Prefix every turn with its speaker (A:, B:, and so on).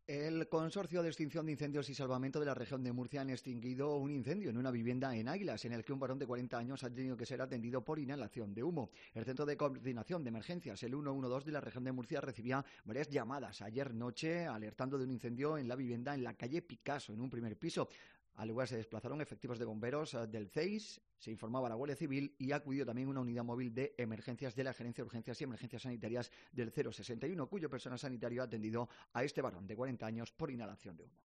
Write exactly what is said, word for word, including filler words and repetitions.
A: El Consorcio de Extinción de Incendios y Salvamento de la región de Murcia han extinguido un incendio en una vivienda en Águilas, en el que un varón de cuarenta años ha tenido que ser atendido por inhalación de humo. El Centro de Coordinación de Emergencias, el ciento doce de la región de Murcia, recibía varias llamadas ayer noche alertando de un incendio en la vivienda en la calle Picasso, en un primer piso. Al lugar se desplazaron efectivos de bomberos del C E I S, se informaba a la Guardia Civil y acudió también una unidad móvil de emergencias de la Gerencia de Urgencias y Emergencias Sanitarias del cero sesenta y uno, cuyo personal sanitario ha atendido a este varón de cuarenta años por inhalación de humo.